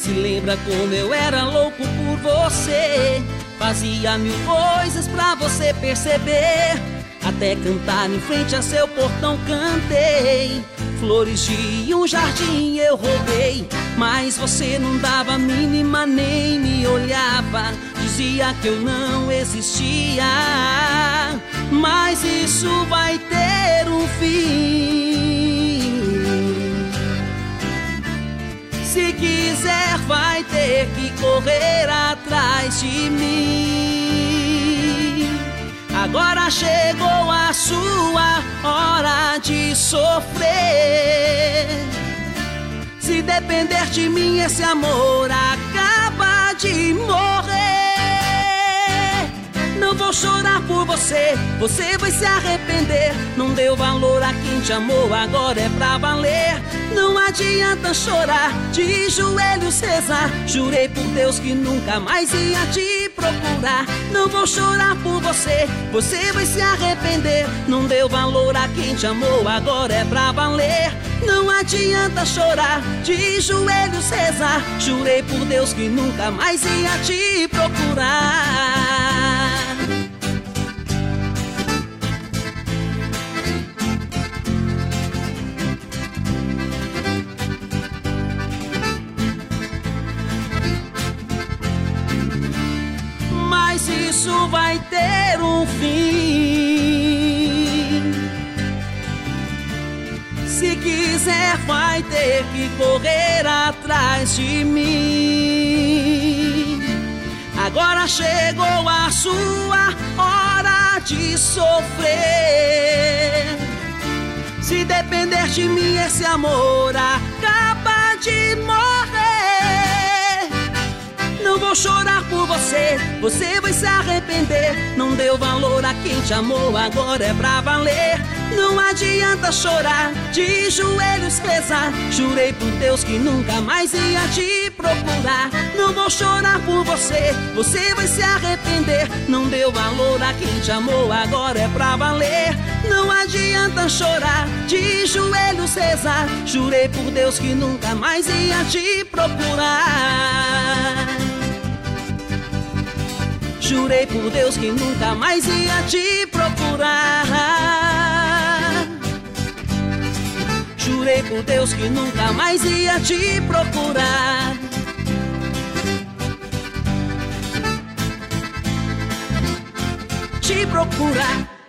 Se lembra como eu era louco por você? Fazia mil coisas pra você perceber. Até cantar em frente a seu portão cantei. Flores de um jardim eu roubei, mas você não dava a mínima nem me olhava. Dizia que eu não existia, mas isso vai ter um fim. Se quiser vai ter que correr atrás de mim. Agora chegou a sua hora de sofrer. Se depender de mim, esse amor acaba de morrer. Não vou chorar por você, você vai se arrepender. Não deu valor a quem te amou, agora é pra valer. Não adianta chorar, de joelhos rezar. Jurei por Deus que nunca mais ia te procurar. Não vou chorar por você, você vai se arrepender. Não deu valor a quem te amou, agora é pra valer. Não adianta chorar, de joelhos rezar. Jurei por Deus que nunca mais ia te procurar. Mas isso vai ter um fim. Se quiser vai ter que correr atrás de mim. Agora chegou a sua hora de sofrer. Se depender de mim, esse amor acaba de morrer. Não vou chorar por você, você vai se arrepender. Não deu valor a quem te amou, agora é pra valer. Não adianta chorar, de joelhos rezar. Jurei por Deus que nunca mais ia te procurar. Não vou chorar por você, você vai se arrepender. Não deu valor a quem te amou, agora é pra valer. Não adianta chorar, de joelhos rezar. Jurei por Deus que nunca mais ia te procurar. Jurei por Deus que nunca mais ia te procurar. Jurei por Deus que nunca mais ia te procurar. Te procurar.